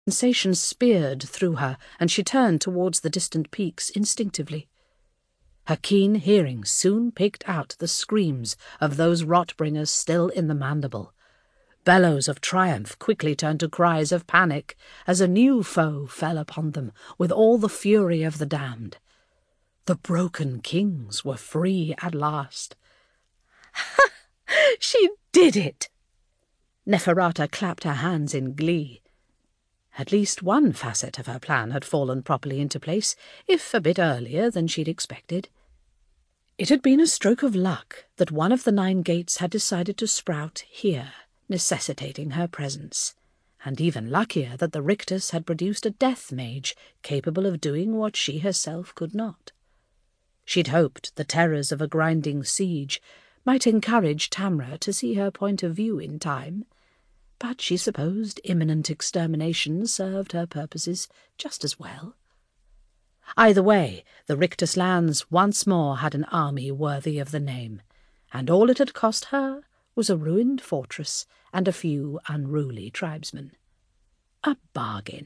Sensation speared through her, and she turned towards the distant peaks instinctively. Her keen hearing soon picked out the screams of those rot-bringers still in the mandible. Bellows of triumph quickly turned to cries of panic as a new foe fell upon them with all the fury of the damned. The broken kings were free at last. "Ha! She did it!" Neferata clapped her hands in glee. At least one facet of her plan had fallen properly into place, if a bit earlier than she'd expected. It had been a stroke of luck that one of the 9 gates had decided to sprout here, necessitating her presence, and even luckier that the rictus had produced a death mage capable of doing what she herself could not. She'd hoped the terrors of a grinding siege might encourage Tamra to see her point of view in time, but she supposed imminent extermination served her purposes just as well. Either way, the Rictus lands once more had an army worthy of the name, and all it had cost her was a ruined fortress and a few unruly tribesmen. A bargain.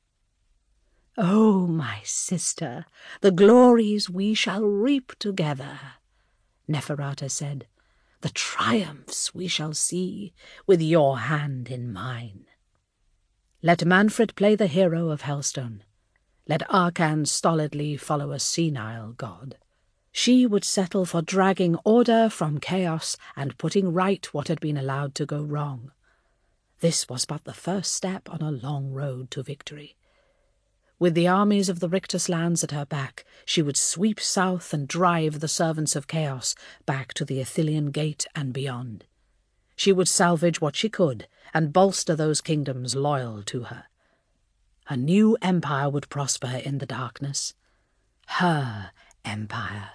"Oh, my sister, the glories we shall reap together," Neferata said. "The triumphs we shall see with your hand in mine." Let Manfred play the hero of Helstone. Let Arcan stolidly follow a senile god. She would settle for dragging order from chaos and putting right what had been allowed to go wrong. This was but the first step on a long road to victory. With the armies of the Rictus lands at her back, she would sweep south and drive the servants of chaos back to the Ithilien Gate and beyond. She would salvage what she could and bolster those kingdoms loyal to her. A new empire would prosper in the darkness. Her empire.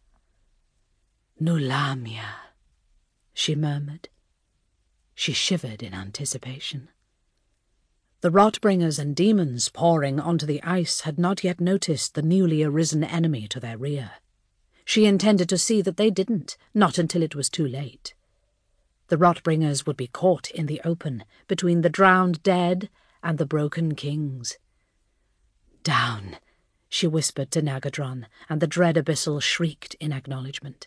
"Nulamia," she murmured. She shivered in anticipation. The rot-bringers and demons pouring onto the ice had not yet noticed the newly arisen enemy to their rear. She intended to see that they didn't, not until it was too late. The rot-bringers would be caught in the open, between the drowned dead and the broken kings. "Down," she whispered to Nagadron, and the dread abyssal shrieked in acknowledgement.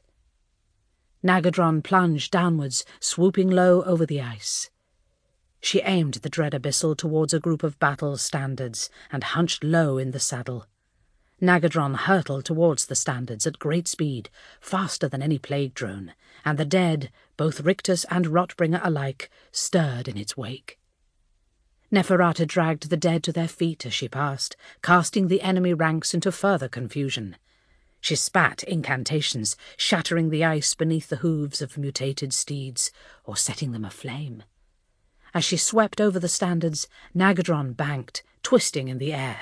Nagadron plunged downwards, swooping low over the ice. She aimed the dread abyssal towards a group of battle standards and hunched low in the saddle. Nagadron hurtled towards the standards at great speed, faster than any plague drone, and the dead, both Rictus and Rotbringer alike, stirred in its wake. Neferata dragged the dead to their feet as she passed, casting the enemy ranks into further confusion. She spat incantations, shattering the ice beneath the hooves of mutated steeds, or setting them aflame. As she swept over the standards, Nagadron banked, twisting in the air.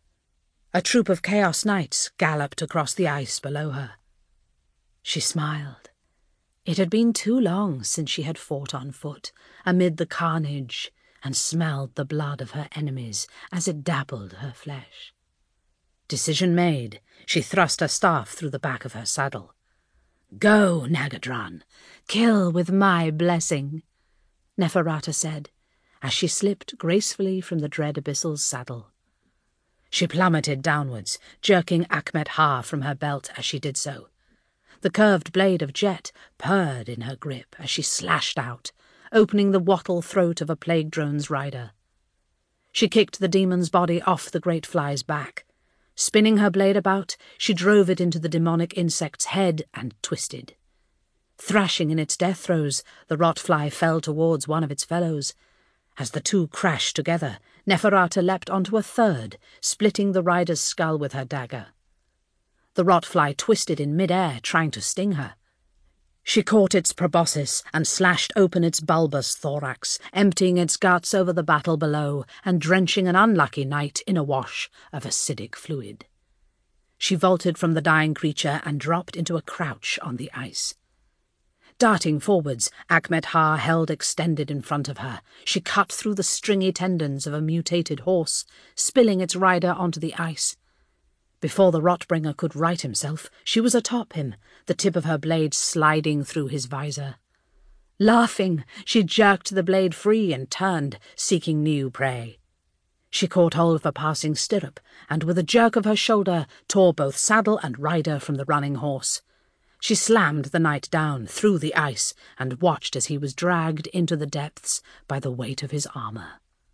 A troop of Chaos Knights galloped across the ice below her. She smiled. It had been too long since she had fought on foot, amid the carnage, and smelled the blood of her enemies as it dappled her flesh. Decision made, she thrust her staff through the back of her saddle. "Go, Nagadron, kill with my blessing," Neferata said, as she slipped gracefully from the dread abyssal's saddle. She plummeted downwards, jerking Akhmet Ha from her belt as she did so. The curved blade of jet purred in her grip as she slashed out, opening the wattle throat of a plague drone's rider. She kicked the demon's body off the great fly's back. Spinning her blade about, she drove it into the demonic insect's head and twisted. Thrashing in its death throes, the rot-fly fell towards one of its fellows. As the two crashed together, Neferata leapt onto a third, splitting the rider's skull with her dagger. The rot-fly twisted in mid-air, trying to sting her. She caught its proboscis and slashed open its bulbous thorax, emptying its guts over the battle below and drenching an unlucky knight in a wash of acidic fluid. She vaulted from the dying creature and dropped into a crouch on the ice. Darting forwards, Akhmet Ha held extended in front of her. She cut through the stringy tendons of a mutated horse, spilling its rider onto the ice. Before the Rotbringer could right himself, she was atop him, the tip of her blade sliding through his visor. Laughing, she jerked the blade free and turned, seeking new prey. She caught hold of a passing stirrup, and with a jerk of her shoulder tore both saddle and rider from the running horse. She slammed the knight down through the ice and watched as he was dragged into the depths by the weight of his armour.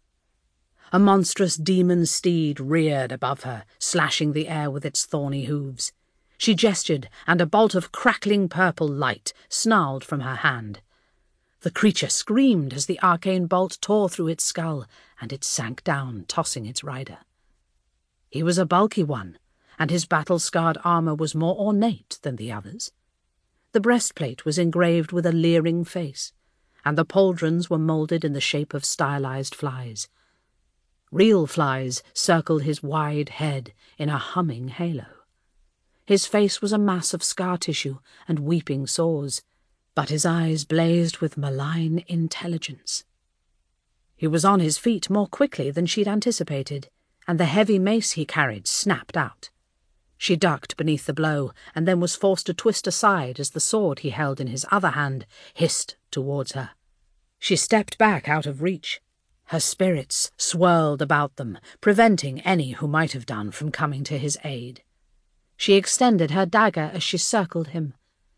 A monstrous demon steed reared above her, slashing the air with its thorny hooves. She gestured, and a bolt of crackling purple light snarled from her hand. The creature screamed as the arcane bolt tore through its skull, and it sank down, tossing its rider. He was a bulky one, and his battle-scarred armour was more ornate than the others. The breastplate was engraved with a leering face, and the pauldrons were moulded in the shape of stylized flies. Real flies circled his wide head in a humming halo. His face was a mass of scar tissue and weeping sores, but his eyes blazed with malign intelligence. He was on his feet more quickly than she'd anticipated, and the heavy mace he carried snapped out. She ducked beneath the blow, and then was forced to twist aside as the sword he held in his other hand hissed towards her. She stepped back out of reach. Her spirits swirled about them, preventing any who might have done from coming to his aid. She extended her dagger as she circled him.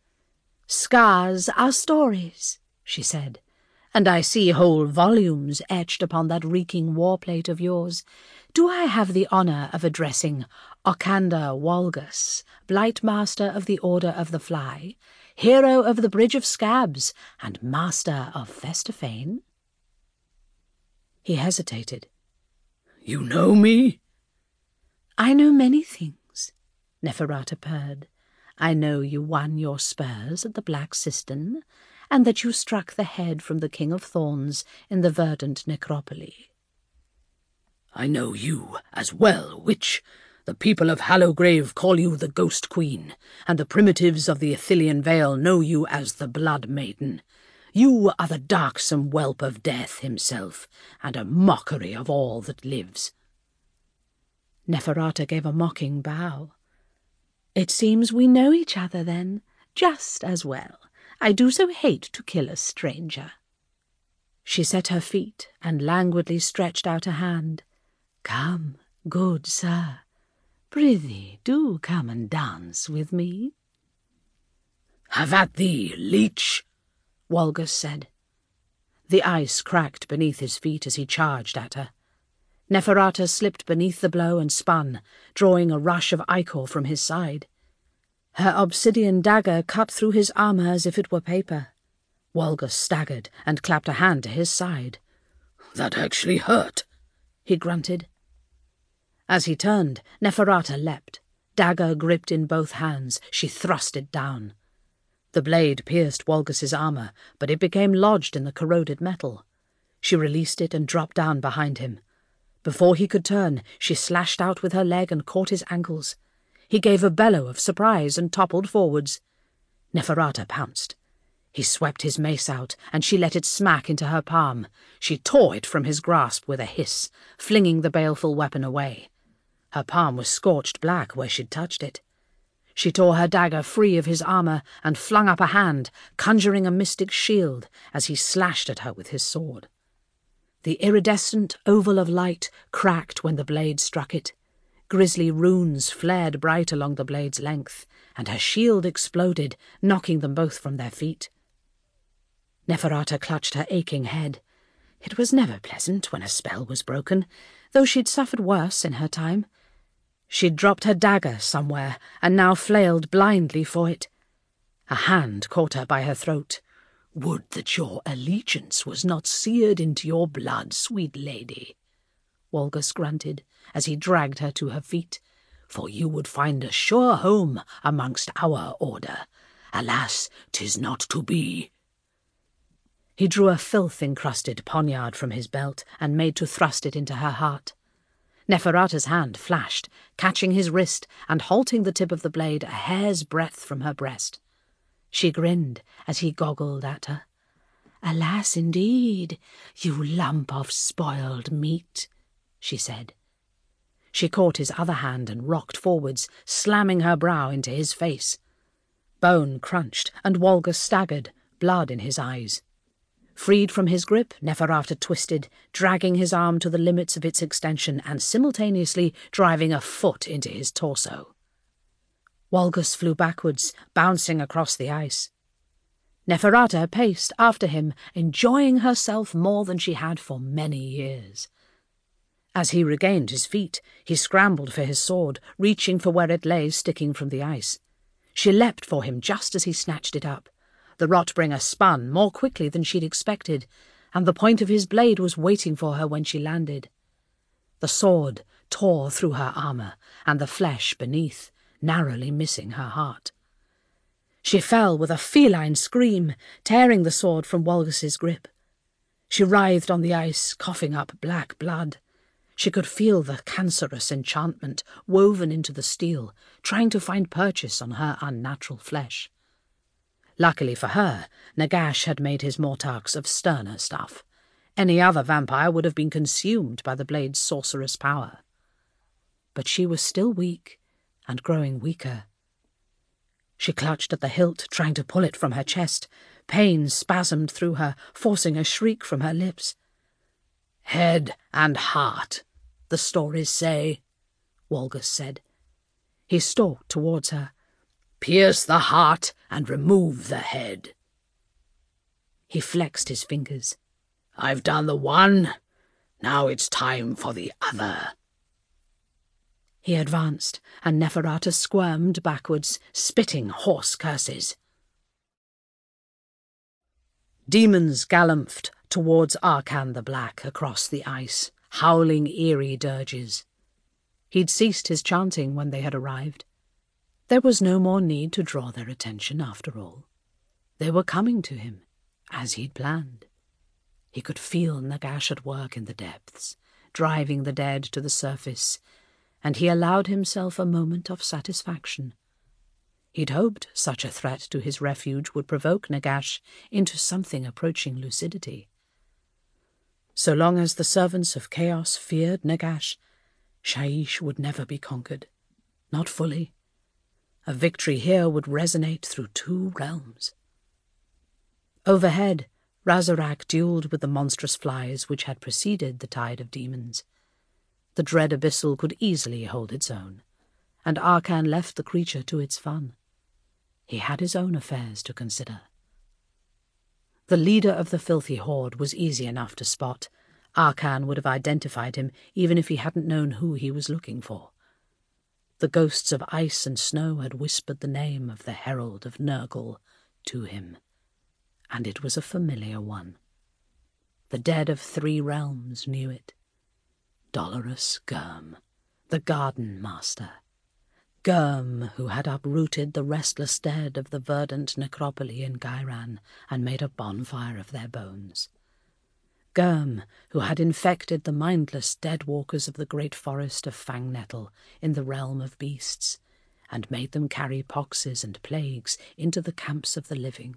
"Scars are stories," she said, "and I see whole volumes etched upon that reeking war-plate of yours. Do I have the honour of addressing Okander Walgus, Blight Master of the Order of the Fly, Hero of the Bridge of Scabs, and Master of Festafane?" He hesitated. "You know me?" "I know many things," Neferata purred. "I know you won your spurs at the Black Cistern, and that you struck the head from the King of Thorns in the verdant necropoli." "I know you as well, witch. The people of Hallowgrave call you the Ghost Queen, and the primitives of the Ithilien Vale know you as the Blood Maiden. You are the darksome whelp of death himself, and a mockery of all that lives." Neferata gave a mocking bow. "It seems we know each other, then, just as well. I do so hate to kill a stranger." She set her feet and languidly stretched out a hand. "Come, good sir. Prithee, do come and dance with me." "Have at thee, leech," Walgus said. The ice cracked beneath his feet as he charged at her. Neferata slipped beneath the blow and spun, drawing a rush of ichor from his side. Her obsidian dagger cut through his armour as if it were paper. Walgus staggered and clapped a hand to his side. "That actually hurt," he grunted. As he turned, Neferata leapt. Dagger gripped in both hands, she thrust it down. The blade pierced Walgus's armour, but it became lodged in the corroded metal. She released it and dropped down behind him. Before he could turn, she slashed out with her leg and caught his ankles. He gave a bellow of surprise and toppled forwards. Neferata pounced. He swept his mace out, and she let it smack into her palm. She tore it from his grasp with a hiss, flinging the baleful weapon away. Her palm was scorched black where she'd touched it. She tore her dagger free of his armour and flung up a hand, conjuring a mystic shield as he slashed at her with his sword. The iridescent oval of light cracked when the blade struck it. Grisly runes flared bright along the blade's length, and her shield exploded, knocking them both from their feet. Neferata clutched her aching head. It was never pleasant when a spell was broken, though she'd suffered worse in her time. She'd dropped her dagger somewhere, and now flailed blindly for it. A hand caught her by her throat. "Would that your allegiance was not seared into your blood, sweet lady," Walgus grunted, as he dragged her to her feet, "for you would find a sure home amongst our order. Alas, 'tis not to be." He drew a filth-encrusted poniard from his belt and made to thrust it into her heart. Neferata's hand flashed, catching his wrist and halting the tip of the blade a hair's breadth from her breast. She grinned as he goggled at her. "Alas, indeed, you lump of spoiled meat," she said. She caught his other hand and rocked forwards, slamming her brow into his face. Bone crunched, and Walgus staggered, blood in his eyes. Freed from his grip, Neferata twisted, dragging his arm to the limits of its extension and simultaneously driving a foot into his torso. Walgus flew backwards, bouncing across the ice. Neferata paced after him, enjoying herself more than she had for many years. As he regained his feet, he scrambled for his sword, reaching for where it lay sticking from the ice. She leapt for him just as he snatched it up. The Rotbringer spun more quickly than she'd expected, and the point of his blade was waiting for her when she landed. The sword tore through her armour, and the flesh beneath, narrowly missing her heart. She fell with a feline scream, tearing the sword from Walgus's grip. She writhed on the ice, coughing up black blood. She could feel the cancerous enchantment woven into the steel, trying to find purchase on her unnatural flesh. Luckily for her, Nagash had made his Mortarks of sterner stuff. Any other vampire would have been consumed by the blade's sorcerous power. But she was still weak, and growing weaker. She clutched at the hilt, trying to pull it from her chest. Pain spasmed through her, forcing a shriek from her lips. "Head and heart, the stories say," Walgus said. He stalked towards her. "Pierce the heart and remove the head." He flexed his fingers. "I've done the one. Now it's time for the other." He advanced, and Neferata squirmed backwards, spitting hoarse curses. Demons galumphing towards Arcan the Black across the ice, howling eerie dirges. He'd ceased his chanting when they had arrived. There was no more need to draw their attention after all. They were coming to him, as he'd planned. He could feel Nagash at work in the depths, driving the dead to the surface, and he allowed himself a moment of satisfaction. He'd hoped such a threat to his refuge would provoke Nagash into something approaching lucidity. So long as the servants of chaos feared Nagash, Shyish would never be conquered. Not fully. A victory here would resonate through 2 realms. Overhead, Razarak duelled with the monstrous flies which had preceded the tide of demons. The dread abyssal could easily hold its own, and Arcan left the creature to its fun. He had his own affairs to consider. The leader of the filthy horde was easy enough to spot. Arcan would have identified him even if he hadn't known who he was looking for. The ghosts of ice and snow had whispered the name of the herald of Nurgle to him, and it was a familiar one. The dead of 3 realms knew it. Dolorous Gurm, the Garden Master. Gurm, who had uprooted the restless dead of the verdant necropoli in Gairan and made a bonfire of their bones. Gurm, who had infected the mindless dead-walkers of the great forest of Fangnettle in the realm of beasts, and made them carry poxes and plagues into the camps of the living.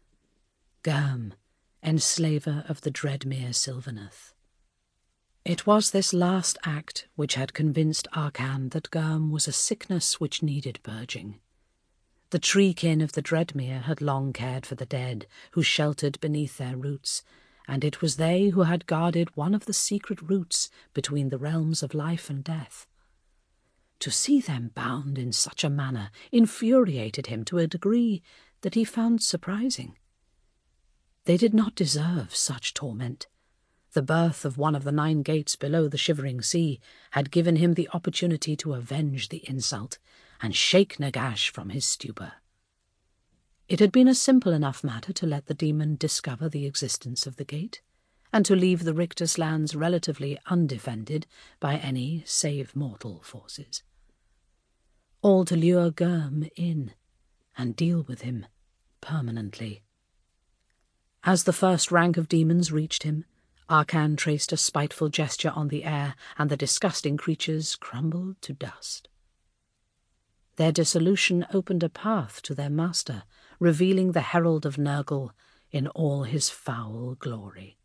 Gurm, enslaver of the Dreadmere Sylvaneth. It was this last act which had convinced Arcan that Gurm was a sickness which needed purging. The tree-kin of the Dreadmere had long cared for the dead who sheltered beneath their roots, and it was they who had guarded one of the secret routes between the realms of life and death. To see them bound in such a manner infuriated him to a degree that he found surprising. They did not deserve such torment. The birth of one of the 9 gates below the Shivering Sea had given him the opportunity to avenge the insult and shake Nagash from his stupor. It had been a simple enough matter to let the demon discover the existence of the gate, and to leave the Rictus lands relatively undefended by any save mortal forces. All to lure Gurm in and deal with him permanently. As the first rank of demons reached him, Arcan traced a spiteful gesture on the air, and the disgusting creatures crumbled to dust. Their dissolution opened a path to their master, revealing the herald of Nurgle in all his foul glory.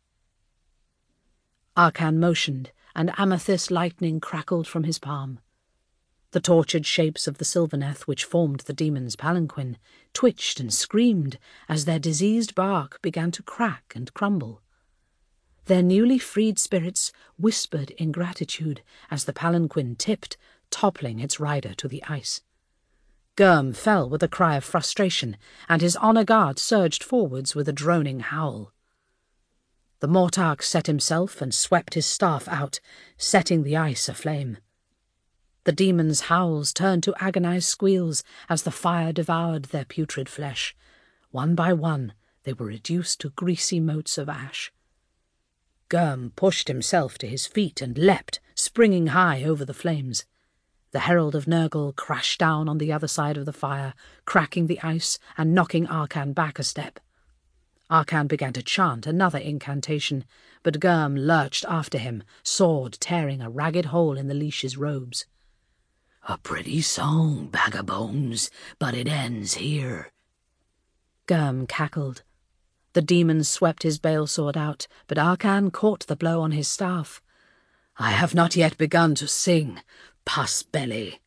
Arcan motioned, and amethyst lightning crackled from his palm. The tortured shapes of the Sylvaneth which formed the demon's palanquin twitched and screamed as their diseased bark began to crack and crumble. Their newly freed spirits whispered ingratitude as the palanquin tipped, toppling its rider to the ice. Gurm fell with a cry of frustration, and his honour guard surged forwards with a droning howl. The Mortarch set himself and swept his staff out, setting the ice aflame. The demons' howls turned to agonized squeals as the fire devoured their putrid flesh. One by one, they were reduced to greasy motes of ash. Gurm pushed himself to his feet and leapt, springing high over the flames. The Herald of Nurgle crashed down on the other side of the fire, cracking the ice and knocking Arcan back a step. Arcan began to chant another incantation, but Gurm lurched after him, sword tearing a ragged hole in the leash's robes. "A pretty song, bag o' bones, but it ends here." Gurm cackled. The demon swept his balesword out, but Arcan caught the blow on his staff. "I have not yet begun to sing, puss belly."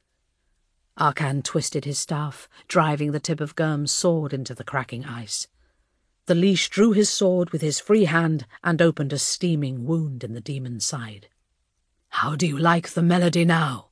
Arcan twisted his staff, driving the tip of Gurm's sword into the cracking ice. The leash drew his sword with his free hand and opened a steaming wound in the demon's side. "How do you like the melody now?"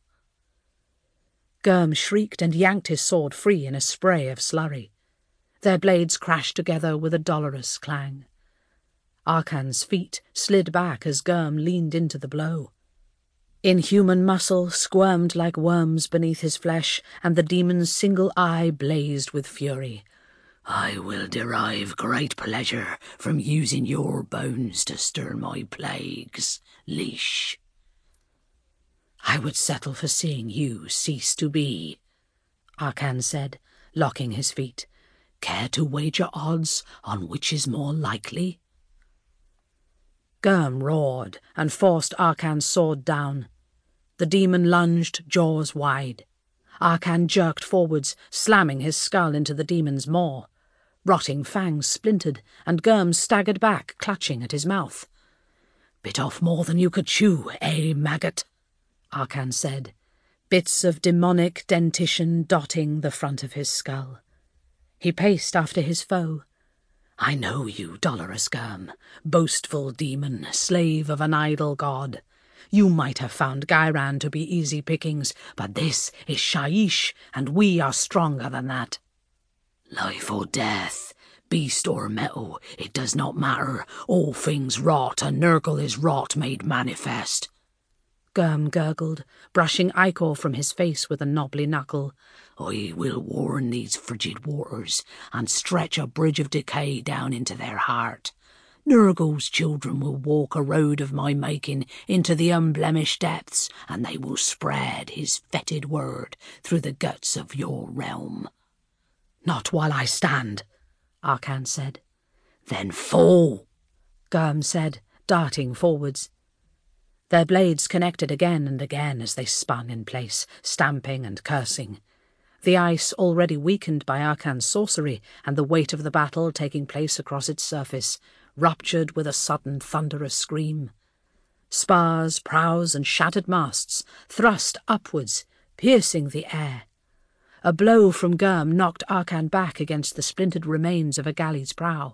Gurm shrieked and yanked his sword free in a spray of slurry. Their blades crashed together with a dolorous clang. Arcan's feet slid back as Gurm leaned into the blow. Inhuman muscle squirmed like worms beneath his flesh, and the demon's single eye blazed with fury. "I will derive great pleasure from using your bones to stir my plagues, leash." "I would settle for seeing you cease to be," Arcan said, locking his feet. "Care to wager odds on which is more likely?" Gurm roared and forced Arcan's sword down. The demon lunged, jaws wide. Arcan jerked forwards, slamming his skull into the demon's maw. Rotting fangs splintered, and Gurm staggered back, clutching at his mouth. "Bit off more than you could chew, eh, maggot?" Arcan said, bits of demonic dentition dotting the front of his skull. He paced after his foe. "I know you, dolorous Gurm, boastful demon, slave of an idol god. You might have found Gairan to be easy pickings, but this is Shaiish, and we are stronger than that. Life or death, beast or metal, it does not matter. All things rot, and Nurgle is rot made manifest." Gurm gurgled, brushing ichor from his face with a knobbly knuckle. "I will warn these frigid waters, and stretch a bridge of decay down into their heart. Nurgle's children will walk a road of my making into the unblemished depths, and they will spread his fetid word through the guts of your realm." "Not while I stand," Arcan said. "Then fall," Gurm said, darting forwards. Their blades connected again and again as they spun in place, stamping and cursing. The ice, already weakened by Arcan's sorcery and the weight of the battle taking place across its surface, ruptured with a sudden thunderous scream. Spars, prows, and shattered masts thrust upwards, piercing the air. A blow from Gurm knocked Arcan back against the splintered remains of a galley's prow.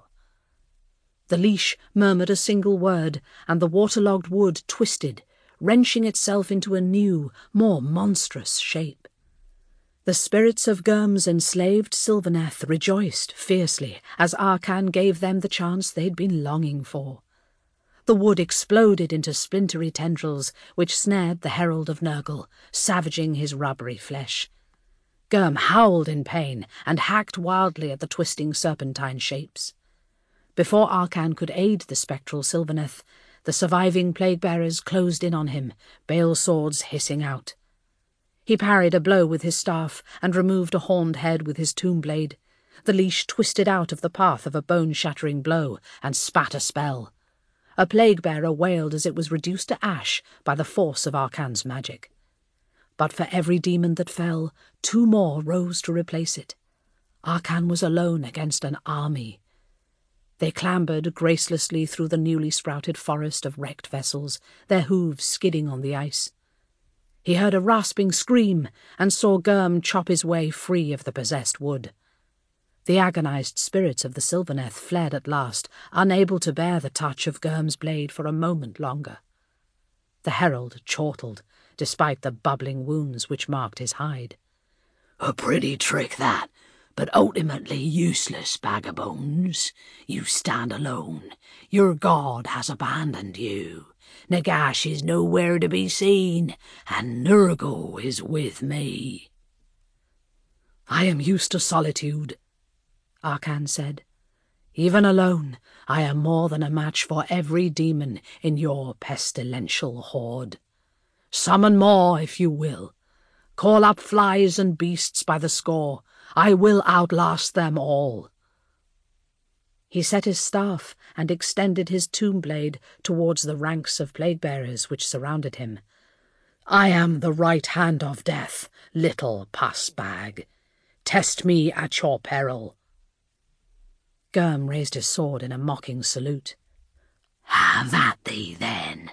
The leash murmured a single word, and the waterlogged wood twisted, wrenching itself into a new, more monstrous shape. The spirits of Gurm's enslaved Sylvaneth rejoiced fiercely as Arcan gave them the chance they'd been longing for. The wood exploded into splintery tendrils which snared the Herald of Nurgle, savaging his rubbery flesh. Gurm howled in pain and hacked wildly at the twisting serpentine shapes. Before Arcan could aid the spectral Sylvaneth, the surviving plague-bearers closed in on him, bale swords hissing out. He parried a blow with his staff and removed a horned head with his tomb blade. The leash twisted out of the path of a bone-shattering blow and spat a spell. A plague-bearer wailed as it was reduced to ash by the force of Arcan's magic. But for every demon that fell, 2 more rose to replace it. Arcan was alone against an army. They clambered gracelessly through the newly sprouted forest of wrecked vessels, their hooves skidding on the ice. He heard a rasping scream and saw Gurm chop his way free of the possessed wood. The agonized spirits of the Sylvaneth fled at last, unable to bear the touch of Gurm's blade for a moment longer. The herald chortled, despite the bubbling wounds which marked his hide. "A pretty trick that, but ultimately useless, bag of bones. You stand alone. Your god has abandoned you. Nagash is nowhere to be seen, and Nurgle is with me." "I am used to solitude," Arcan said. "Even alone, I am more than a match for every demon in your pestilential horde. Summon more, if you will. Call up flies and beasts by the score. I will outlast them all." He set his staff and extended his tomb blade towards the ranks of plague-bearers which surrounded him. "I am the right hand of death, little puss-bag. Test me at your peril." Gurm raised his sword in a mocking salute. "Have at thee, then."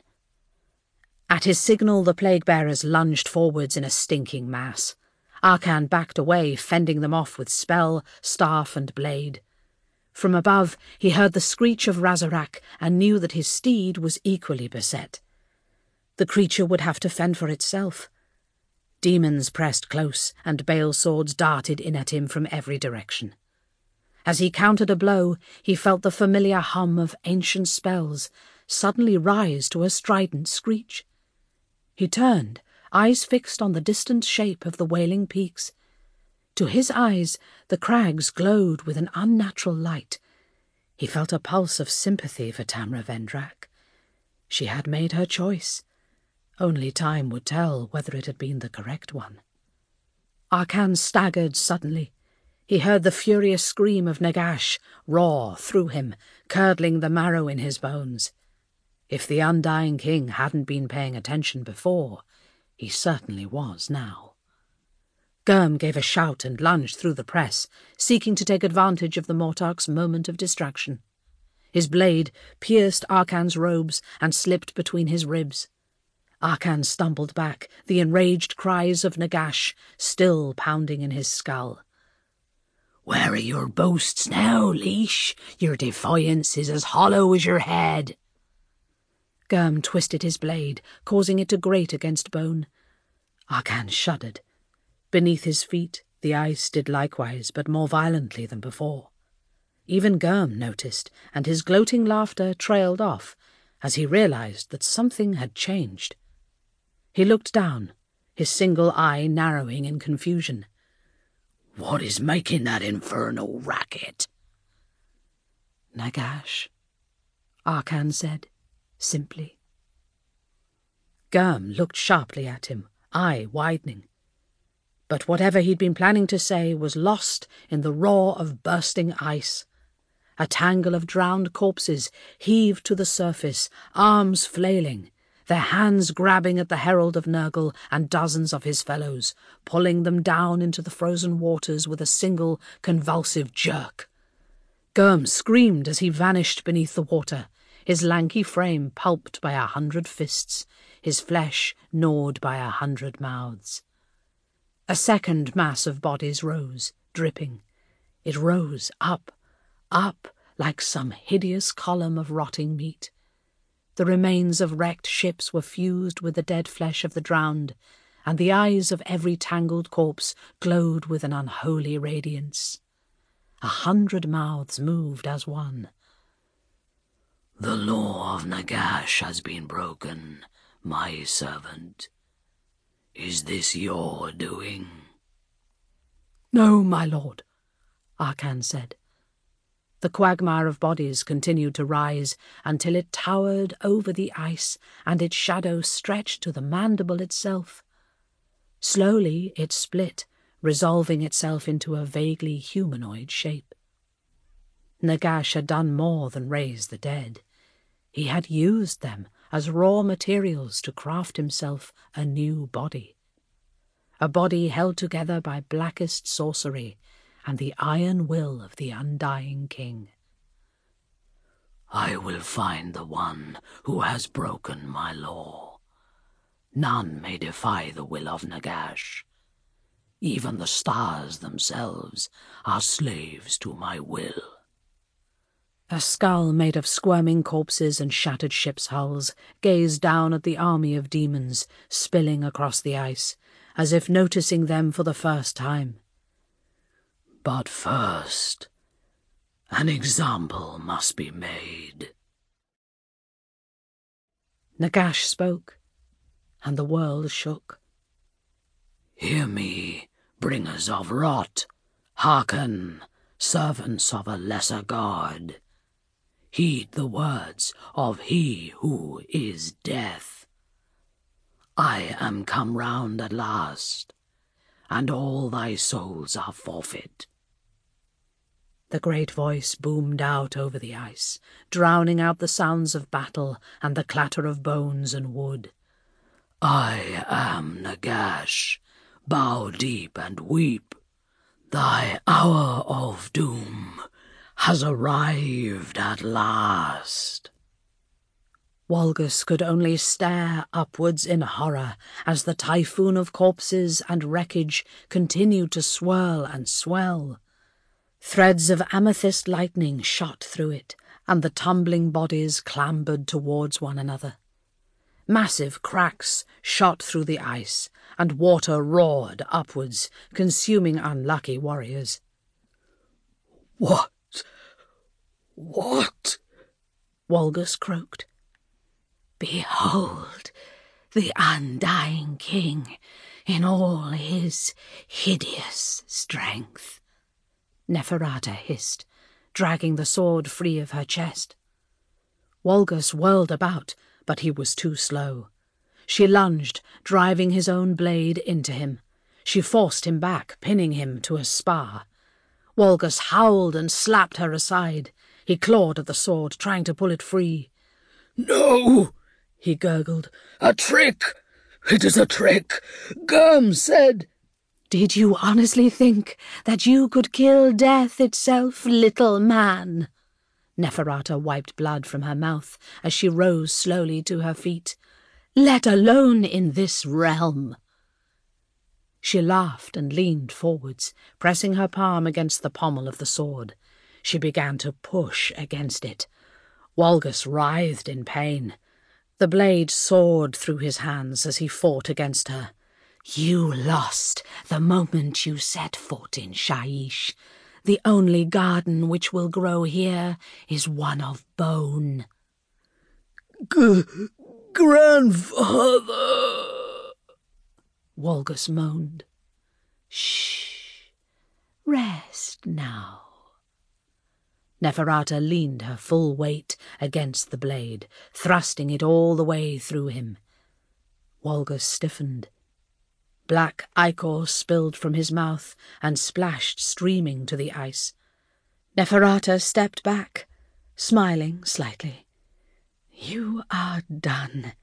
At his signal, the plague-bearers lunged forwards in a stinking mass. Arcan backed away, fending them off with spell, staff, and blade. From above, he heard the screech of Razarak and knew that his steed was equally beset. The creature would have to fend for itself. Demons pressed close, and bale swords darted in at him from every direction. As he countered a blow, he felt the familiar hum of ancient spells suddenly rise to a strident screech. He turned, eyes fixed on the distant shape of the wailing peaks. To his eyes, the crags glowed with an unnatural light. He felt a pulse of sympathy for Tamra Vendrak. She had made her choice. Only time would tell whether it had been the correct one. Arcan staggered suddenly. He heard the furious scream of Nagash roar through him, curdling the marrow in his bones. If the Undying King hadn't been paying attention before, he certainly was now. Gurm gave a shout and lunged through the press, seeking to take advantage of the Mortarch's moment of distraction. His blade pierced Arcan's robes and slipped between his ribs. Arcan stumbled back, the enraged cries of Nagash still pounding in his skull. "Where are your boasts now, leash? Your defiance is as hollow as your head." Gurm twisted his blade, causing it to grate against bone. Arcan shuddered. Beneath his feet, the ice did likewise, but more violently than before. Even Gurm noticed, and his gloating laughter trailed off as he realized that something had changed. He looked down, his single eye narrowing in confusion. "What is making that infernal racket?" "Nagash," Arcan said, simply. Gurm looked sharply at him, eye widening. But whatever he'd been planning to say was lost in the roar of bursting ice. A tangle of drowned corpses heaved to the surface, arms flailing, their hands grabbing at the Herald of Nurgle and dozens of his fellows, pulling them down into the frozen waters with a single convulsive jerk. Gurm screamed as he vanished beneath the water, his lanky frame pulped by 100 fists, his flesh gnawed by 100 mouths. A second mass of bodies rose, dripping. It rose up, like some hideous column of rotting meat. The remains of wrecked ships were fused with the dead flesh of the drowned, and the eyes of every tangled corpse glowed with an unholy radiance. 100 mouths moved as one. "The law of Nagash has been broken, my servant. Is this your doing?" "No, my lord," Arcan said. The quagmire of bodies continued to rise until it towered over the ice and its shadow stretched to the mandible itself. Slowly it split, resolving itself into a vaguely humanoid shape. Nagash had done more than raise the dead. He had used them as raw materials to craft himself a new body. A body held together by blackest sorcery and the iron will of the Undying King. "I will find the one who has broken my law. None may defy the will of Nagash. Even the stars themselves are slaves to my will." A skull made of squirming corpses and shattered ships' hulls gazed down at the army of demons spilling across the ice, as if noticing them for the first time. "But first, an example must be made." Nagash spoke, and the world shook. "Hear me, bringers of rot. Hearken, servants of a lesser god. Heed the words of he who is death. I am come round at last, and all thy souls are forfeit." The great voice boomed out over the ice, drowning out the sounds of battle and the clatter of bones and wood. "I am Nagash. Bow deep and weep. Thy hour of doom has arrived at last." Walgus could only stare upwards in horror as the typhoon of corpses and wreckage continued to swirl and swell. Threads of amethyst lightning shot through it, and the tumbling bodies clambered towards one another. Massive cracks shot through the ice, and water roared upwards, consuming unlucky warriors. What? What?" Walgus croaked. "Behold the undying king in all his hideous strength," Neferata hissed, dragging the sword free of her chest. Walgus whirled about, but he was too slow. She lunged, driving his own blade into him. She forced him back, pinning him to a spar. Walgus howled and slapped her aside. He clawed at the sword, trying to pull it free. "No!" he gurgled. "A trick! It is a trick! Gurm said—" "Did you honestly think that you could kill death itself, little man?" Neferata wiped blood from her mouth as she rose slowly to her feet. "Let alone in this realm." She laughed and leaned forwards, pressing her palm against the pommel of the sword. She began to push against it. Walgus writhed in pain. The blade soared through his hands as he fought against her. "You lost the moment you set foot in Shyish. The only garden which will grow here is one of bone." "Grandfather!" Walgus moaned. "Shh. Rest now." Neferata leaned her full weight against the blade, thrusting it all the way through him. Walgus stiffened. Black ichor spilled from his mouth and splashed streaming to the ice. Neferata stepped back, smiling slightly. "You are done."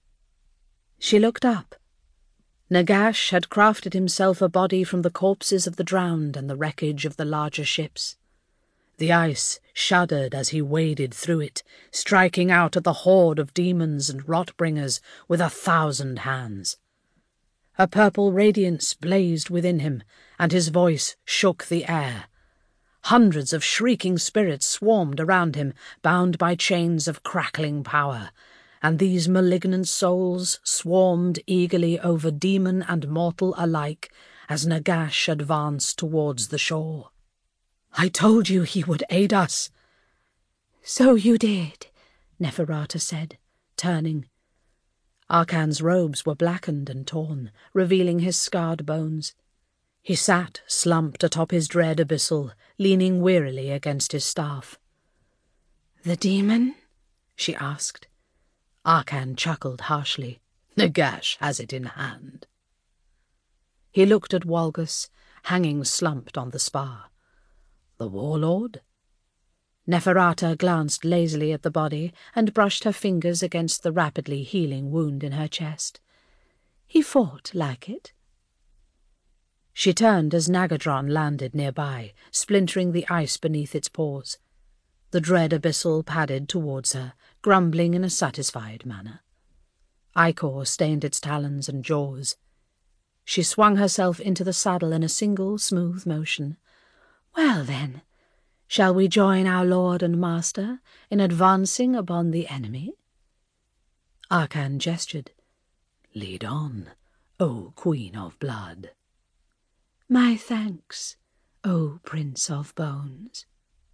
She looked up. Nagash had crafted himself a body from the corpses of the drowned and the wreckage of the larger ships. The ice shuddered as he waded through it, striking out at the horde of demons and rot-bringers with 1,000 hands. A purple radiance blazed within him, and his voice shook the air. Hundreds of shrieking spirits swarmed around him, bound by chains of crackling power, and these malignant souls swarmed eagerly over demon and mortal alike as Nagash advanced towards the shore. "I told you he would aid us." "So you did," Neferata said, turning. Arkan's robes were blackened and torn, revealing his scarred bones. He sat slumped atop his dread abyssal, leaning wearily against his staff. "The demon?" she asked. Arkan chuckled harshly. "Nagash has it in hand." He looked at Walgus, hanging slumped on the spar. "The warlord?" Neferata glanced lazily at the body and brushed her fingers against the rapidly healing wound in her chest. "He fought like it." She turned as Nagadron landed nearby, splintering the ice beneath its paws. The dread abyssal padded towards her, grumbling in a satisfied manner. Ichor stained its talons and jaws. She swung herself into the saddle in a single smooth motion. "Well, then, shall we join our lord and master in advancing upon the enemy?" Arcan gestured. "Lead on, O Queen of Blood." "My thanks, O Prince of Bones."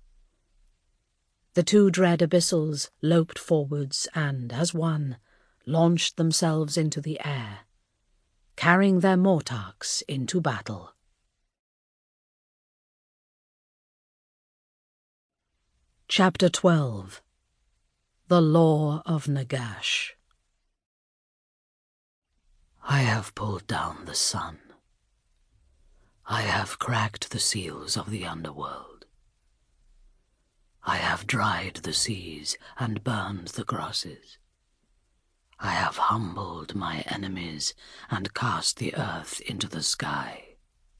The two dread abyssals loped forwards and, as one, launched themselves into the air, carrying their Mortarchs into battle. Chapter 12. The Law of Nagash. I have pulled down the sun. I have cracked the seals of the underworld. I have dried the seas and burned the grasses. I have humbled my enemies and cast the earth into the sky.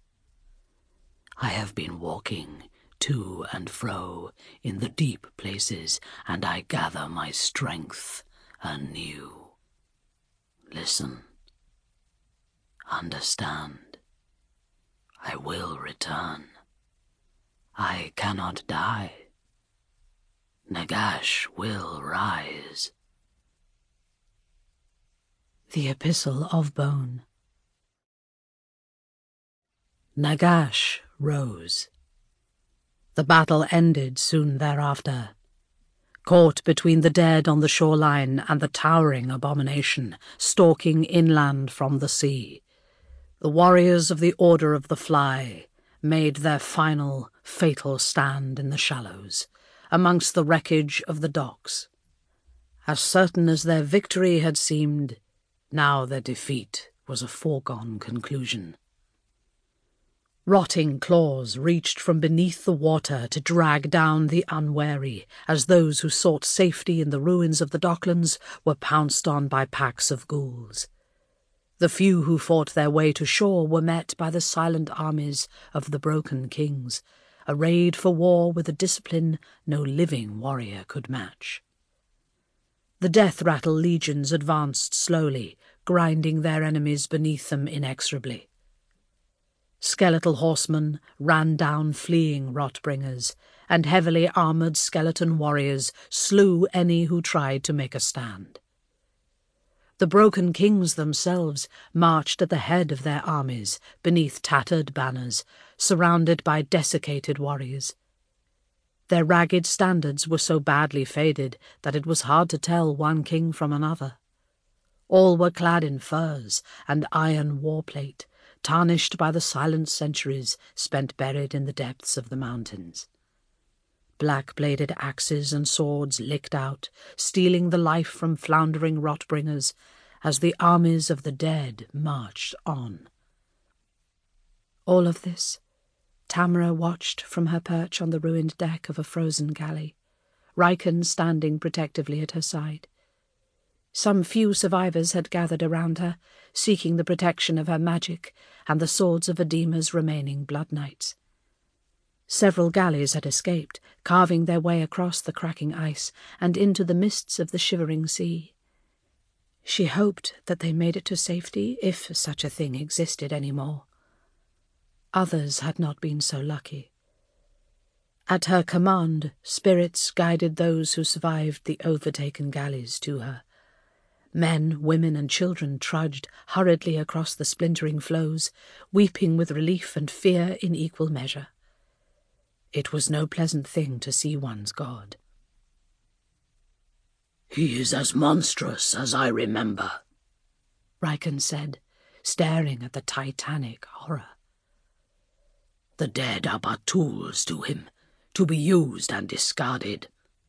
I have been walking to and fro in the deep places, and I gather my strength anew. Listen. Understand. I will return. I cannot die. Nagash will rise. The Epistle of Bone. Nagash rose. The battle ended soon thereafter. Caught between the dead on the shoreline and the towering abomination stalking inland from the sea, the warriors of the Order of the Fly made their final, fatal stand in the shallows, amongst the wreckage of the docks. As certain as their victory had seemed, now their defeat was a foregone conclusion. Rotting claws reached from beneath the water to drag down the unwary, as those who sought safety in the ruins of the docklands were pounced on by packs of ghouls. The few who fought their way to shore were met by the silent armies of the Broken Kings, arrayed for war with a discipline no living warrior could match. The death-rattle legions advanced slowly, grinding their enemies beneath them inexorably. Skeletal horsemen ran down fleeing Rotbringers, and heavily armoured skeleton warriors slew any who tried to make a stand. The Broken Kings themselves marched at the head of their armies, beneath tattered banners, surrounded by desiccated warriors. Their ragged standards were so badly faded that it was hard to tell one king from another. All were clad in furs and iron warplate, tarnished by the silent centuries spent buried in the depths of the mountains. Black-bladed axes and swords licked out, stealing the life from floundering Rotbringers as the armies of the dead marched on. All of this Tamara watched from her perch on the ruined deck of a frozen galley, Riken standing protectively at her side. Some few survivors had gathered around her, seeking the protection of her magic and the swords of Edema's remaining Blood Knights. Several galleys had escaped, carving their way across the cracking ice and into the mists of the shivering sea. She hoped that they made it to safety, if such a thing existed any more. Others had not been so lucky. At her command, spirits guided those who survived the overtaken galleys to her. Men, women, and children trudged hurriedly across the splintering floes, weeping with relief and fear in equal measure. It was no pleasant thing to see one's god. "He is as monstrous as I remember," Riken said, staring at the titanic horror. "The dead are but tools to him, to be used and discarded."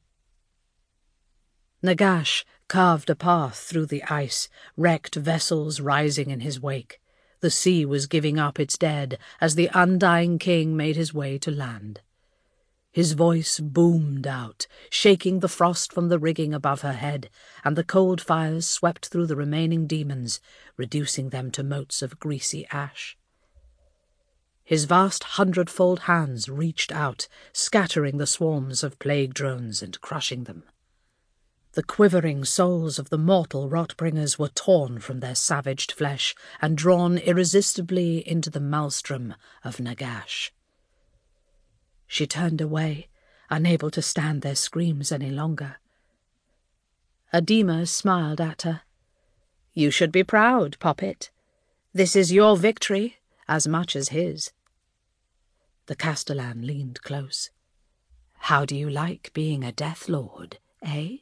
Nagash carved a path through the ice, wrecked vessels rising in his wake. The sea was giving up its dead as the undying king made his way to land. His voice boomed out, shaking the frost from the rigging above her head, and the cold fires swept through the remaining demons, reducing them to motes of greasy ash. His vast 100-fold hands reached out, scattering the swarms of plague drones and crushing them. The quivering souls of the mortal Rotbringers were torn from their savaged flesh and drawn irresistibly into the maelstrom of Nagash. She turned away, unable to stand their screams any longer. Adema smiled at her. "You should be proud, Poppet. This is your victory, as much as his." The Castellan leaned close. "How do you like being a Death Lord, eh?"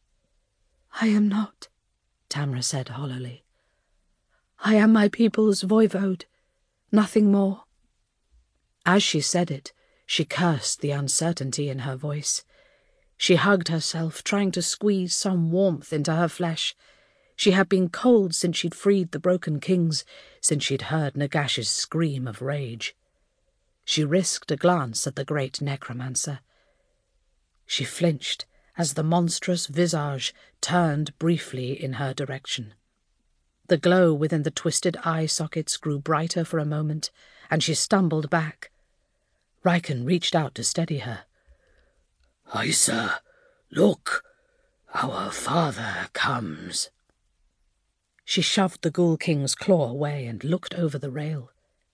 "I am not," Tamra said hollowly. "I am my people's voivode, nothing more." As she said it, she cursed the uncertainty in her voice. She hugged herself, trying to squeeze some warmth into her flesh. She had been cold since she'd freed the Broken Kings, since she'd heard Nagash's scream of rage. She risked a glance at the great necromancer. She flinched as the monstrous visage turned briefly in her direction. The glow within the twisted eye sockets grew brighter for a moment, and she stumbled back. Riken reached out to steady her. "Isa, look! Our father comes." She shoved the Ghoul King's claw away and looked over the rail.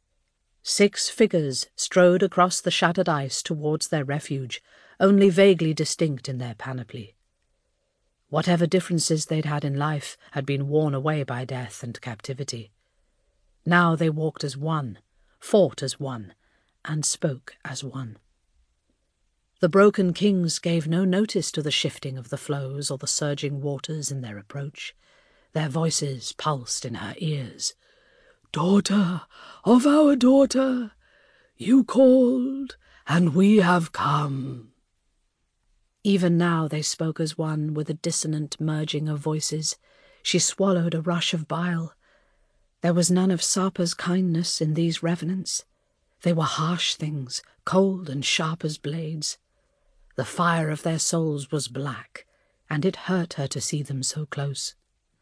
6 figures strode across the shattered ice towards their refuge, only vaguely distinct in their panoply. Whatever differences they'd had in life had been worn away by death and captivity. Now they walked as one, fought as one, and spoke as one. The Broken Kings gave no notice to the shifting of the flows or the surging waters in their approach. Their voices pulsed in her ears. "Daughter of our daughter, you called, and we have come." Even now they spoke as one, with a dissonant merging of voices. She swallowed a rush of bile. There was none of Sarpa's kindness in these revenants. They were harsh things, cold and sharp as blades. The fire of their souls was black, and it hurt her to see them so close.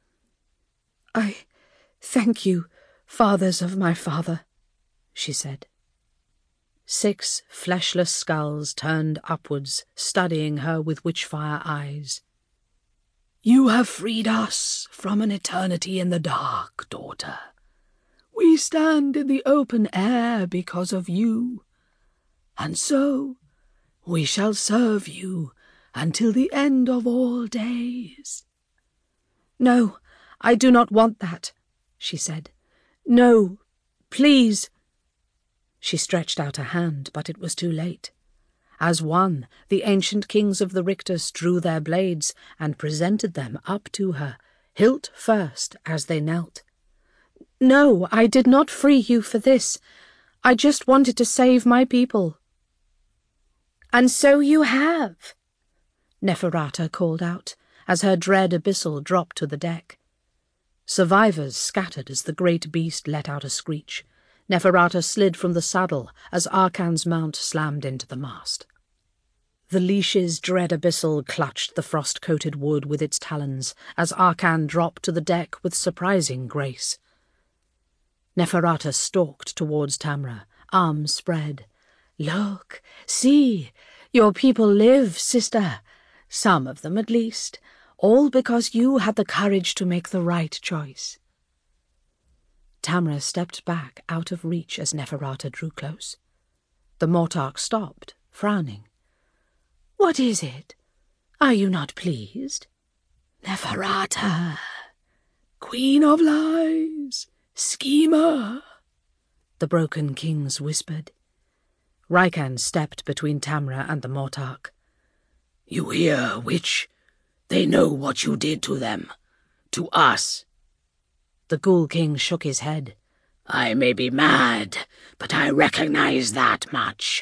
"I thank you, fathers of my father," she said. 6 fleshless skulls turned upwards, studying her with witchfire eyes. "You have freed us from an eternity in the dark, daughter. We stand in the open air because of you, and so we shall serve you until the end of all days." "No, I do not want that," she said. "No, please." She stretched out a hand, but it was too late. As one, the ancient kings of the Rictus drew their blades and presented them up to her, hilt first, as they knelt. "No, I did not free you for this. I just wanted to save my people." "And so you have," Neferata called out, as her dread abyssal dropped to the deck. Survivors scattered as the great beast let out a screech. Neferata slid from the saddle as Arkan's mount slammed into the mast. The leash's dread abyssal clutched the frost-coated wood with its talons as Arkan dropped to the deck with surprising grace. Neferata stalked towards Tamra, arms spread. "Look, see, your people live, sister. Some of them at least, all because you had the courage to make the right choice." Tamra stepped back out of reach as Neferata drew close. The Mortarch stopped, frowning. "What is it? Are you not pleased?" "Neferata, Queen of Lies, schemer," the Broken Kings whispered. Riken stepped between Tamra and the Mortarch. "You hear, witch? They know what you did to them. To us." The Ghoul King shook his head. "I may be mad, but I recognize that much."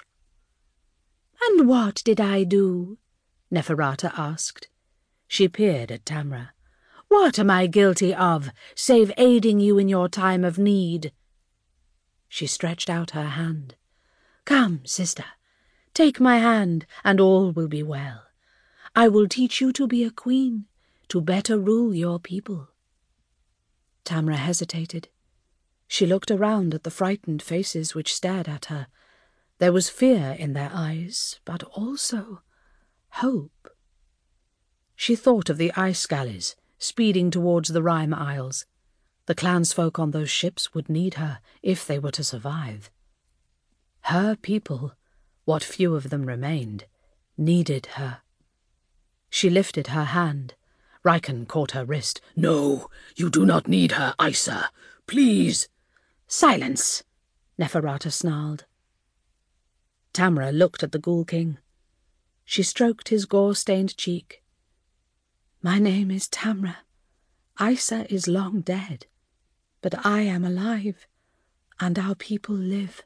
"And what did I do?" Neferata asked. She peered at Tamra. "What am I guilty of, save aiding you in your time of need?" She stretched out her hand. "Come, sister, take my hand, and all will be well. I will teach you to be a queen, to better rule your people." Tamra hesitated. She looked around at the frightened faces which stared at her. There was fear in their eyes, but also hope. She thought of the ice galleys speeding towards the Rime Isles. The clansfolk on those ships would need her if they were to survive. Her people, what few of them remained, needed her. She lifted her hand. Riken caught her wrist. "No, you do not need her, Isa. Please." "Silence," Neferata snarled. Tamra looked at the Ghoul King. She stroked his gore-stained cheek. "My name is Tamra. Isa is long dead, but I am alive, and our people live."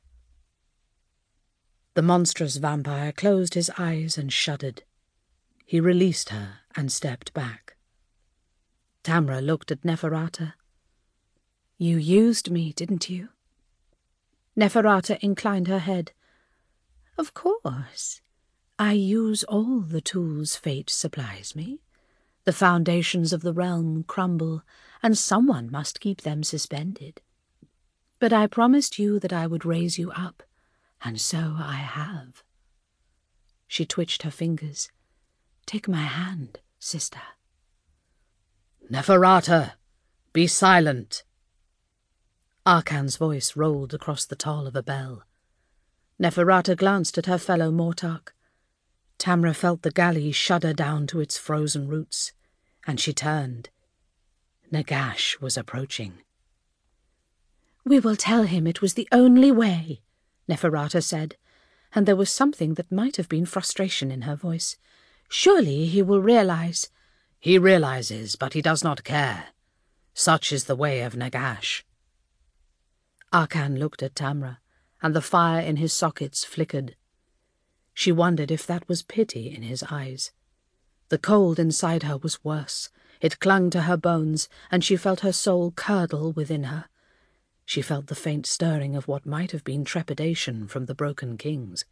The monstrous vampire closed his eyes and shuddered. He released her and stepped back. Tamra looked at Neferata. "You used me, didn't you?" Neferata inclined her head. "Of course. I use all the tools fate supplies me. The foundations of the realm crumble, and someone must keep them suspended. But I promised you that I would raise you up, and so I have." She twitched her fingers. "Take my hand, sister." "Neferata, be silent." Arkan's voice rolled across the toll of a bell. Neferata glanced at her fellow Mortarch. Tamra felt the galley shudder down to its frozen roots, and she turned. Nagash was approaching. "We will tell him it was the only way," Neferata said, and there was something that might have been frustration in her voice. "Surely he will realize—" "He realizes, but he does not care. Such is the way of Nagash." Arkan looked at Tamra, and the fire in his sockets flickered. She wondered if that was pity in his eyes. The cold inside her was worse. It clung to her bones, and she felt her soul curdle within her. She felt the faint stirring of what might have been trepidation from the Broken Kings.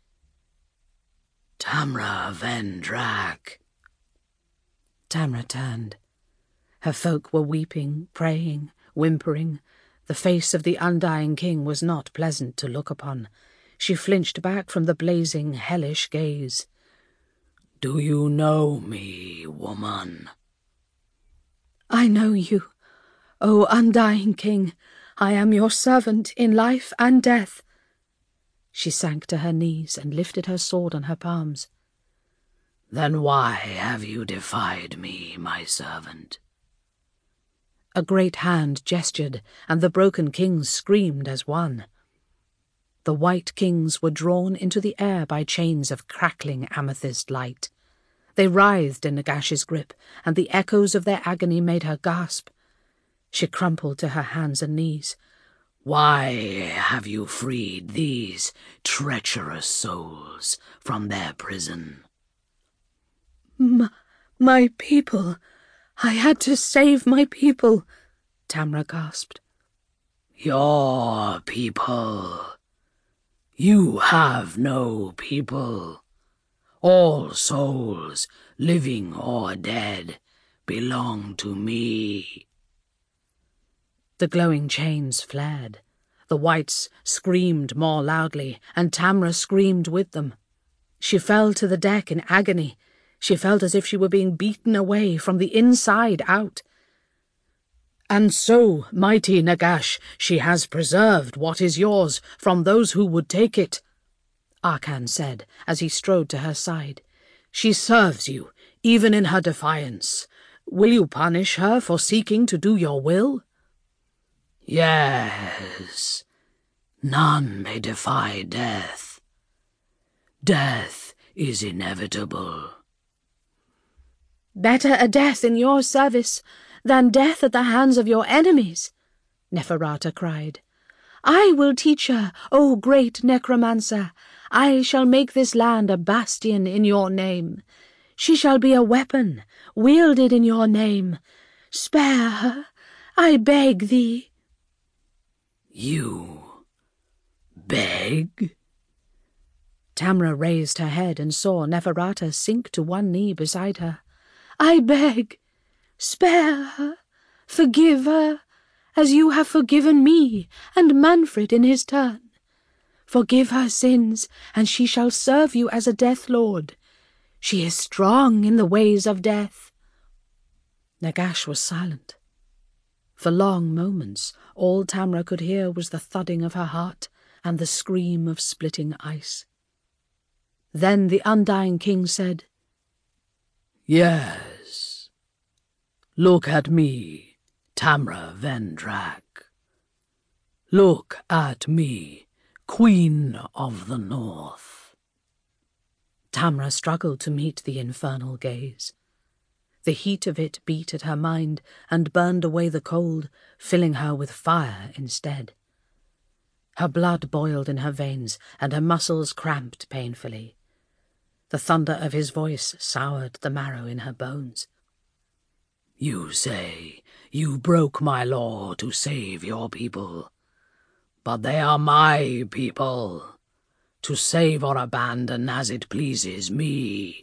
"Tamra Vendrak." Tamra turned. Her folk were weeping, praying, whimpering. The face of the undying king was not pleasant to look upon. She flinched back from the blazing, hellish gaze. "Do you know me, woman?" "I know you, O undying king. I am your servant in life and death." She sank to her knees and lifted her sword on her palms. "Then why have you defied me, my servant?" A great hand gestured, and the Broken Kings screamed as one. The White Kings were drawn into the air by chains of crackling amethyst light. They writhed in Nagash's grip, and the echoes of their agony made her gasp. She crumpled to her hands and knees. "Why have you freed these treacherous souls from their prison?" My people. I had to save my people," Tamra gasped. "Your people? You have no people. All souls, living or dead, belong to me." The glowing chains flared. The whites screamed more loudly, and Tamra screamed with them. She fell to the deck in agony. She felt as if she were being beaten away from the inside out. "And so, mighty Nagash, she has preserved what is yours from those who would take it," Arkan said as he strode to her side. "She serves you, even in her defiance. Will you punish her for seeking to do your will?" "Yes. None may defy death. Death is inevitable." "Better a death in your service than death at the hands of your enemies," Neferata cried. "I will teach her, O great necromancer. I shall make this land a bastion in your name. She shall be a weapon, wielded in your name. Spare her, I beg thee." "You beg?" Tamra raised her head and saw Neferata sink to one knee beside her. "I beg. Spare her. Forgive her, as you have forgiven me and Manfred in his turn. Forgive her sins, and she shall serve you as a Death Lord. She is strong in the ways of death." Nagash was silent. For long moments, all Tamra could hear was the thudding of her heart and the scream of splitting ice. Then the Undying King said, "Yes. Look at me, Tamra Vendrak. Look at me, Queen of the North." Tamra struggled to meet the infernal gaze. The heat of it beat at her mind and burned away the cold, filling her with fire instead. Her blood boiled in her veins, and her muscles cramped painfully. The thunder of his voice soured the marrow in her bones. "You say you broke my law to save your people, but they are my people, to save or abandon as it pleases me."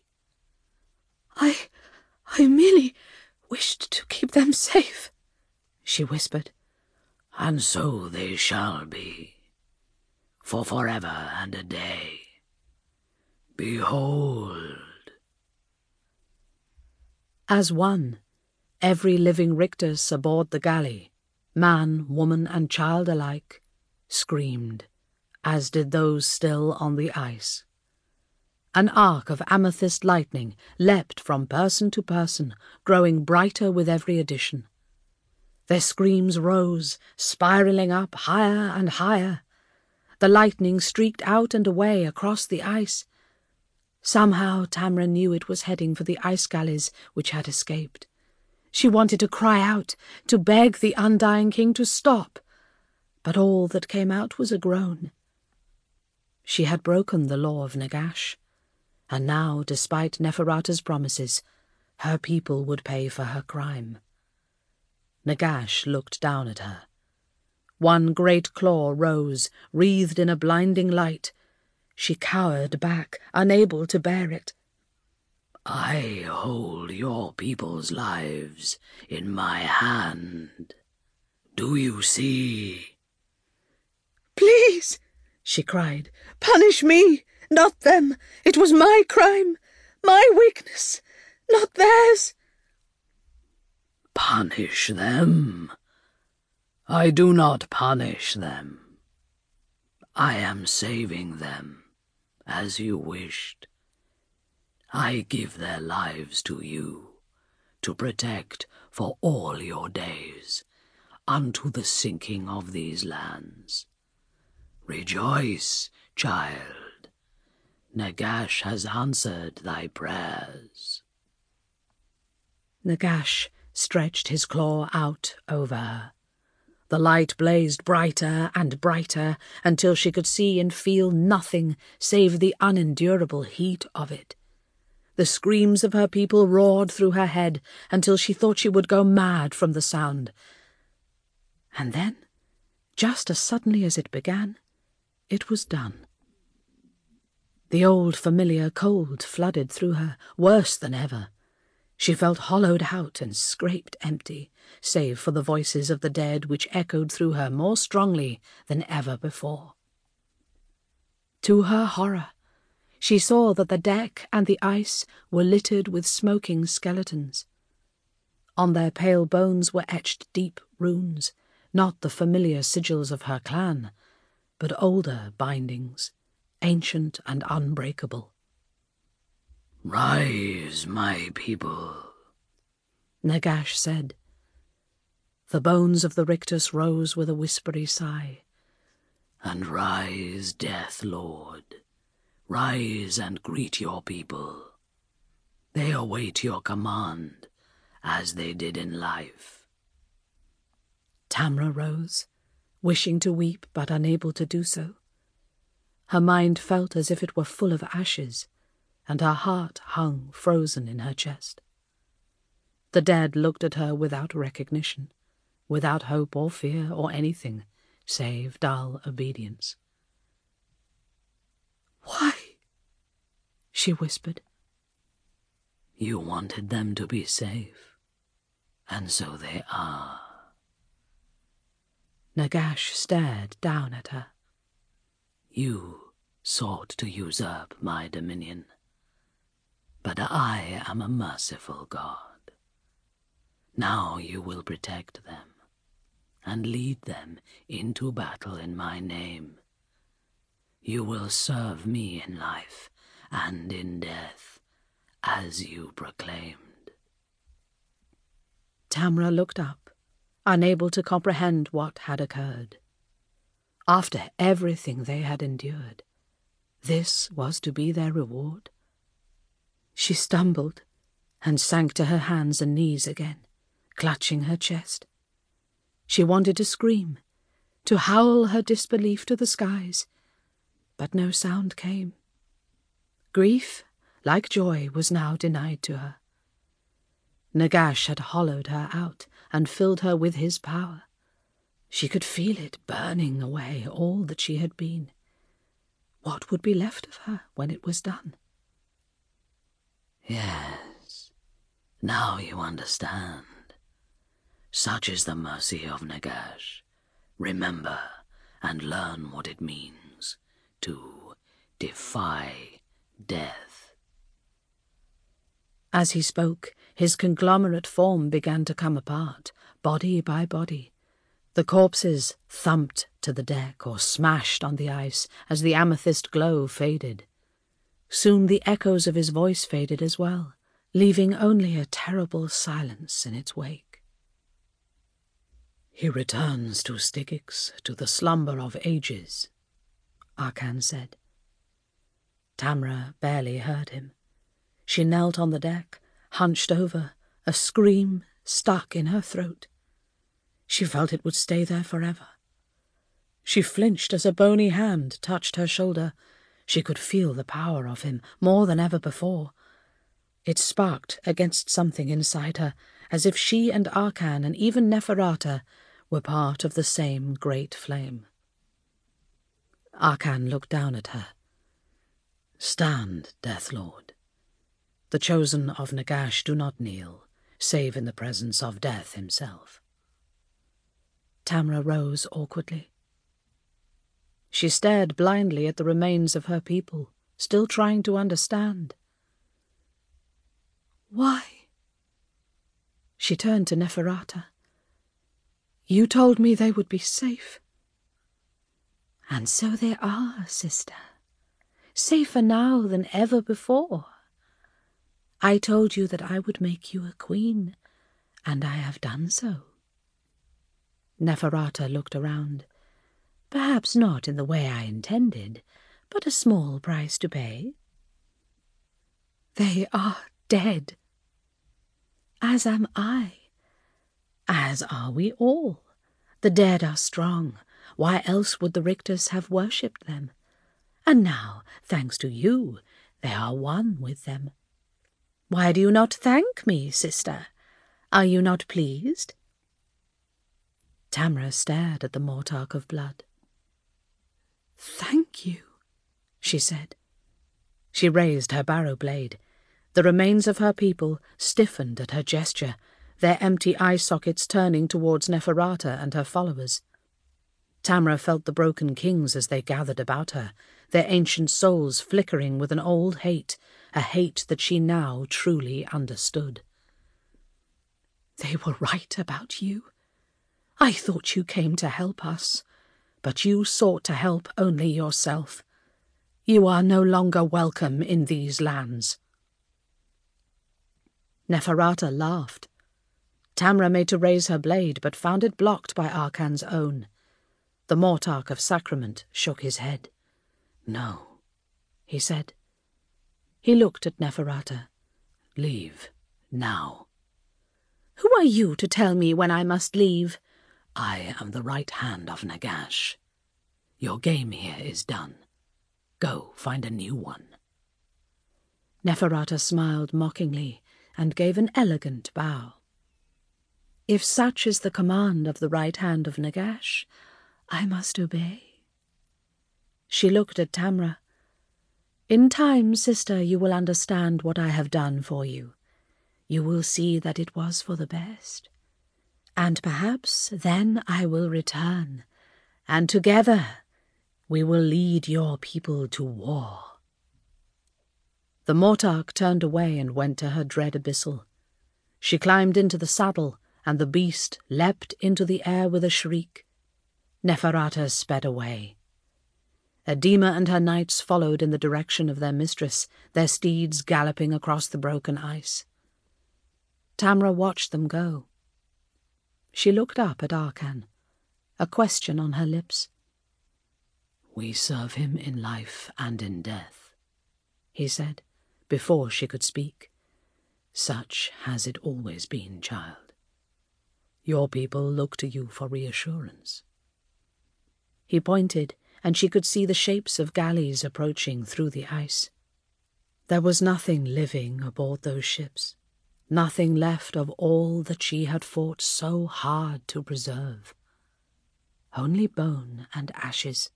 I merely wished to keep them safe," she whispered. "And so they shall be, for forever and a day. Behold." As one, every living rictus aboard the galley, man, woman, and child alike, screamed, as did those still on the ice. An arc of amethyst lightning leapt from person to person, growing brighter with every addition. Their screams rose, spiraling up higher and higher. The lightning streaked out and away across the ice. Somehow Tamra knew it was heading for the ice galleys which had escaped. She wanted to cry out, to beg the Undying King to stop, but all that came out was a groan. She had broken the law of Nagash, and now, despite Neferata's promises, her people would pay for her crime. Nagash looked down at her. One great claw rose, wreathed in a blinding light. She cowered back, unable to bear it. "I hold your people's lives in my hand. Do you see?" "Please," she cried, "punish me, not them. It was my crime, my weakness, not theirs." "Punish them? I do not punish them. I am saving them, as you wished. I give their lives to you, to protect for all your days, unto the sinking of these lands. Rejoice, child. Nagash has answered thy prayers." Nagash stretched his claw out over her. The light blazed brighter and brighter until she could see and feel nothing save the unendurable heat of it. The screams of her people roared through her head until she thought she would go mad from the sound. And then, just as suddenly as it began, it was done. The old familiar cold flooded through her, worse than ever. She felt hollowed out and scraped empty, save for the voices of the dead which echoed through her more strongly than ever before. To her horror, she saw that the deck and the ice were littered with smoking skeletons. On their pale bones were etched deep runes, not the familiar sigils of her clan, but older bindings, ancient and unbreakable. "Rise, my people," Nagash said. The bones of the rictus rose with a whispery sigh. "And rise, Death Lord. Rise and greet your people. They await your command, as they did in life." Tamra rose, wishing to weep but unable to do so. Her mind felt as if it were full of ashes, and her heart hung frozen in her chest. The dead looked at her without recognition, without hope or fear or anything save dull obedience. "Why?" she whispered. "You wanted them to be safe, and so they are." Nagash stared down at her. "You sought to usurp my dominion, but I am a merciful God. Now you will protect them, and lead them into battle in my name. You will serve me in life and in death, as you proclaimed." Tamra looked up, unable to comprehend what had occurred. After everything they had endured, this was to be their reward. She stumbled and sank to her hands and knees again, clutching her chest. She wanted to scream, to howl her disbelief to the skies, but no sound came. Grief, like joy, was now denied to her. Nagash had hollowed her out and filled her with his power. She could feel it burning away all that she had been. What would be left of her when it was done? "Yes, now you understand. Such is the mercy of Nagash. Remember and learn what it means to defy death." As he spoke, his conglomerate form began to come apart, body by body. The corpses thumped to the deck or smashed on the ice as the amethyst glow faded. Soon the echoes of his voice faded as well, leaving only a terrible silence in its wake. "He returns to Styx, to the slumber of ages," Arcan said. Tamra barely heard him. She knelt on the deck, hunched over, a scream stuck in her throat. She felt it would stay there forever. She flinched as a bony hand touched her shoulder. She could feel the power of him more than ever before. It sparked against something inside her, as if she and Arcan and even Neferata were part of the same great flame. Arcan looked down at her. "Stand, Death Lord. The chosen of Nagash do not kneel, save in the presence of Death himself." Tamra rose awkwardly. She stared blindly at the remains of her people, still trying to understand. "Why?" She turned to Neferata. "You told me they would be safe." "And so they are, sister. Safer now than ever before. I told you that I would make you a queen, and I have done so." Neferata looked around. "Perhaps not in the way I intended, but a small price to pay." "They are dead." "As am I. As are we all. The dead are strong. Why else would the Richters have worshipped them? And now, thanks to you, they are one with them. Why do you not thank me, sister? Are you not pleased?" Tamra stared at the Mortarch of blood. "Thank you," she said. She raised her barrow blade. The remains of her people stiffened at her gesture, their empty eye sockets turning towards Neferata and her followers. Tamra felt the broken kings as they gathered about her, their ancient souls flickering with an old hate, a hate that she now truly understood. "They were right about you. I thought you came to help us, but you sought to help only yourself. You are no longer welcome in these lands." Neferata laughed. Tamra made to raise her blade, but found it blocked by Arcan's own. The Mortarch of Sacrament shook his head. "No," he said. He looked at Neferata. "Leave, now." "Who are you to tell me when I must leave?" "I am the right hand of Nagash. Your game here is done. Go find a new one." Neferata smiled mockingly and gave an elegant bow. "If such is the command of the right hand of Nagash, I must obey." She looked at Tamra. "In time, sister, you will understand what I have done for you. You will see that it was for the best. And perhaps then I will return, and together we will lead your people to war." The Mortarch turned away and went to her dread abyssal. She climbed into the saddle, and the beast leapt into the air with a shriek. Neferata sped away. Edema and her knights followed in the direction of their mistress, their steeds galloping across the broken ice. Tamra watched them go. She looked up at Arkan, a question on her lips. "We serve him in life and in death," he said, before she could speak. "Such has it always been, child. Your people look to you for reassurance." He pointed, and she could see the shapes of galleys approaching through the ice. There was nothing living aboard those ships, nothing left of all that she had fought so hard to preserve. Only bone and ashes.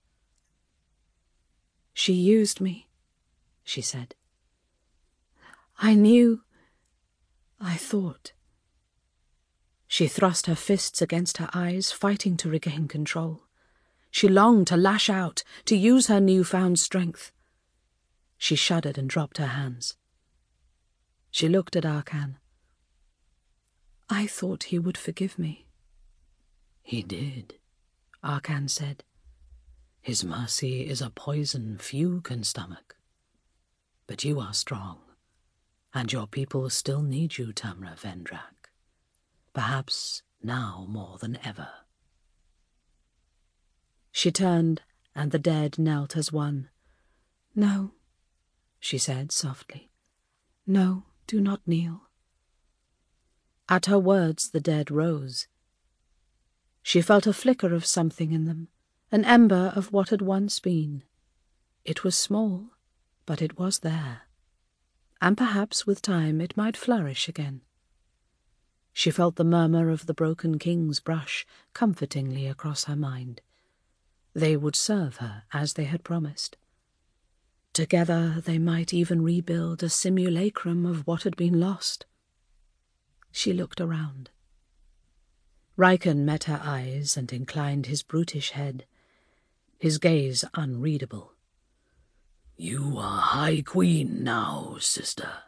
"She used me," she said. "I knew. I thought." She thrust her fists against her eyes, fighting to regain control. She longed to lash out, to use her newfound strength. She shuddered and dropped her hands. She looked at Arkan. "I thought he would forgive me." "He did," Arkan said. "His mercy is a poison few can stomach. But you are strong, and your people still need you, Tamra Vendrak. Perhaps now more than ever." She turned, and the dead knelt as one. "No," she said softly. "No, do not kneel." At her words the dead rose. She felt a flicker of something in them, an ember of what had once been. It was small, but it was there, and perhaps with time it might flourish again. She felt the murmur of the broken king's brush comfortingly across her mind. They would serve her as they had promised. Together they might even rebuild a simulacrum of what had been lost. She looked around. Riken met her eyes and inclined his brutish head, his gaze unreadable. "You are High Queen now, sister."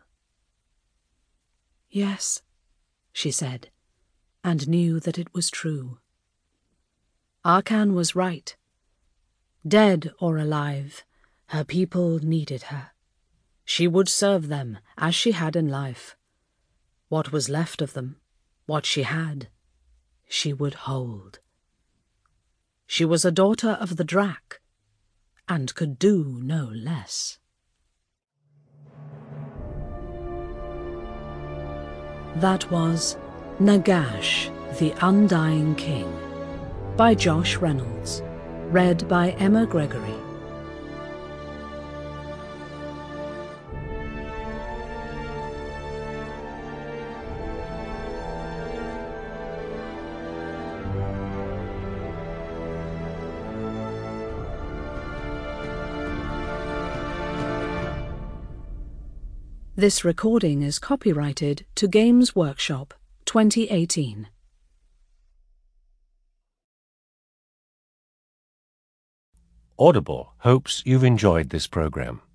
"Yes," she said, and knew that it was true. Arkan was right. Dead or alive, her people needed her. She would serve them as she had in life. What was left of them, what she had, she would hold. She was a daughter of the Drak, and could do no less. That was Nagash, the Undying King, by Josh Reynolds, read by Emma Gregory. This recording is copyrighted to Games Workshop 2018. Audible hopes you've enjoyed this program.